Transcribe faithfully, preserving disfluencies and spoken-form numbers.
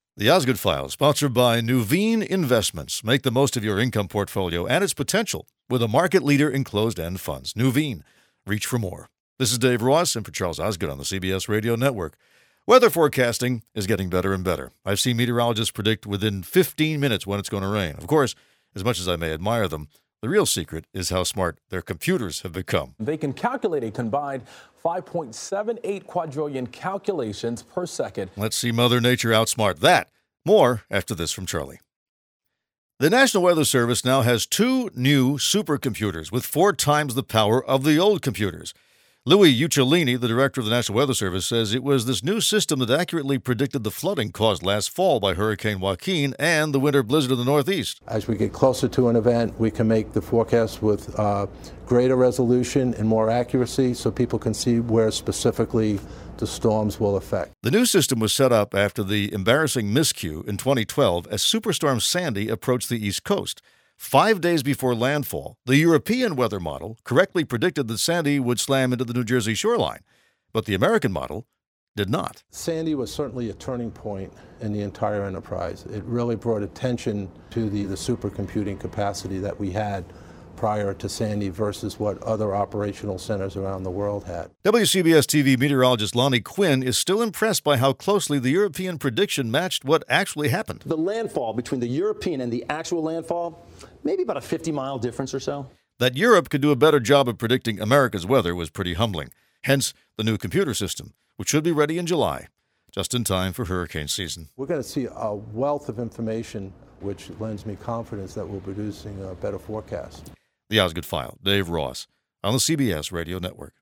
The Osgood File, sponsored by Nuveen Investments. Make the most of your income portfolio and its potential with a market leader in closed-end funds. Nuveen. Reach for more. This is Dave Ross, and for Charles Osgood on the C B S Radio Network. Weather forecasting is getting better and better. I've seen meteorologists predict within fifteen minutes when it's going to rain. Of course, as much as I may admire them, the real secret is how smart their computers have become. They can calculate a combined five point seven eight quadrillion calculations per second. Let's see Mother Nature outsmart that. More after this from Charlie. The National Weather Service now has two new supercomputers with four times the power of the old computers. Louis Uccellini, the director of the National Weather Service, says it was this new system that accurately predicted the flooding caused last fall by Hurricane Joaquin and the winter blizzard in the Northeast. As we get closer to an event, we can make the forecast with uh, greater resolution and more accuracy so people can see where specifically the storms will affect. The new system was set up after the embarrassing miscue in twenty twelve as Superstorm Sandy approached the East Coast. Five days before landfall, the European weather model correctly predicted that Sandy would slam into the New Jersey shoreline, but the American model did not. Sandy was certainly a turning point in the entire enterprise. It really brought attention to the, the supercomputing capacity that we had prior to Sandy versus what other operational centers around the world had. W C B S T V meteorologist Lonnie Quinn is still impressed by how closely the European prediction matched what actually happened. The landfall between the European and the actual landfall, maybe about a fifty-mile difference or so. That Europe could do a better job of predicting America's weather was pretty humbling. Hence, the new computer system, which should be ready in July, just in time for hurricane season. We're going to see a wealth of information, which lends me confidence that we're producing a better forecast. The Osgood File, Dave Ross, on the C B S Radio Network.